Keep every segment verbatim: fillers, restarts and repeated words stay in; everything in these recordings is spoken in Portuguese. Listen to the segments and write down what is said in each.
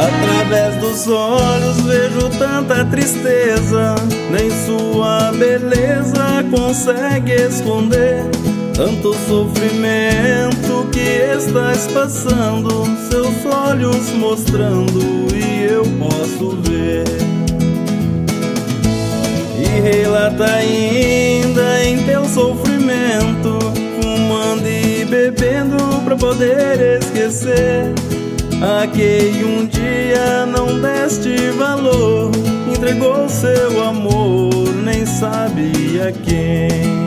Através dos olhos vejo tanta tristeza, nem sua beleza consegue esconder tanto sofrimento que estás passando, seus olhos mostrando e eu posso ver. E relata ainda em teu sofrimento, fumando e bebendo pra poder esquecer a quem um dia não deste valor, entregou seu amor, nem sabe a quem.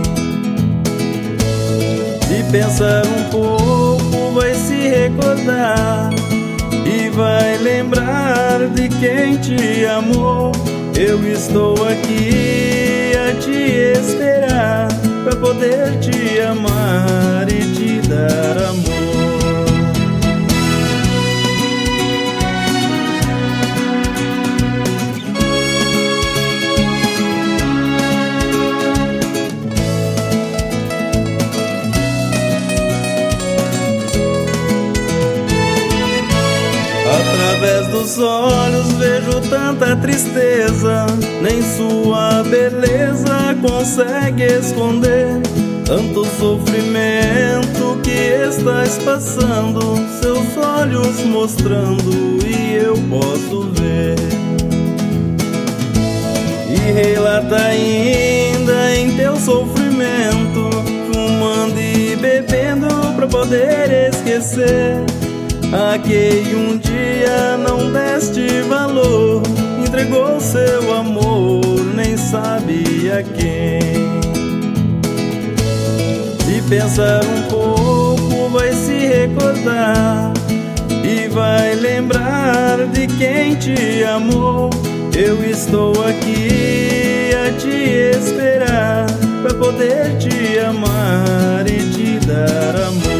Se pensar um pouco vai se recordar e vai lembrar de quem te amou. Eu estou aqui a te esperar pra poder te amar e te dar amor. Através dos olhos vejo tanta tristeza, nem sua beleza consegue esconder tanto sofrimento que estás passando, seus olhos mostrando e eu posso ver. E relata ainda em teu sofrimento, fumando e bebendo pra poder esquecer a quem um dia não deste valor, entregou seu amor, nem sabe a quem. Se pensar um pouco vai se recordar e vai lembrar de quem te amou. Eu estou aqui a te esperar pra poder te amar e te dar amor.